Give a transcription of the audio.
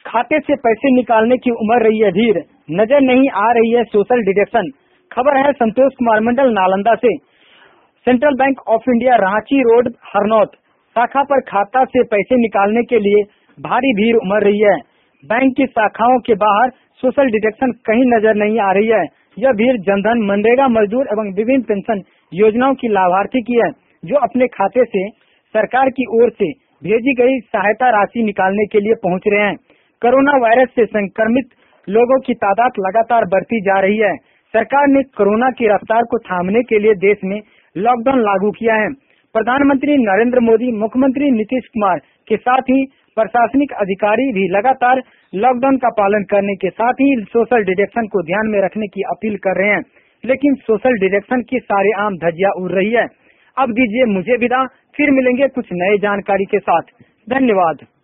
खाते से पैसे निकालने की उमड़ रही है भीड़, नजर नहीं आ रही है सोशल डिडक्शन। खबर है संतोष कुमार मंडल नालंदा से। Central bank of India Ranchi road Harnaut शाखा पर खाता से पैसे निकालने के लिए भारी भीड़ उमड़ रही है। बैंक की शाखाओं के बाहर सोशल डिडक्शन कहीं नजर नहीं आ रही है। यह भीड़ जनधन, मनरेगा मजदूर एवं विभिन्न पेंशन योजनाओं की लाभार्थी की है, जो अपने खाते से सरकार की ओर से भेजी गई सहायता राशि निकालने के लिए पहुंच रहे हैं। कोरोना वायरस से संक्रमित लोगों की तादाद लगातार बढ़ती जा रही है। सरकार ने कोरोना की रफ्तार को थामने के लिए देश में लॉकडाउन लागू किया है। प्रधानमंत्री नरेंद्र मोदी, मुख्यमंत्री नीतीश कुमार के साथ ही प्रशासनिक अधिकारी भी लगातार लॉकडाउन का पालन करने के साथ ही सोशल डिडक्शन को ध्यान में रखने की अपील कर रहे हैं, लेकिन सोशल डिडक्शन की सारेआम धज्जियां उड़ रही है। अब दीजिए मुझे विदा, फिर मिलेंगे कुछ नए जानकारी के साथ। धन्यवाद।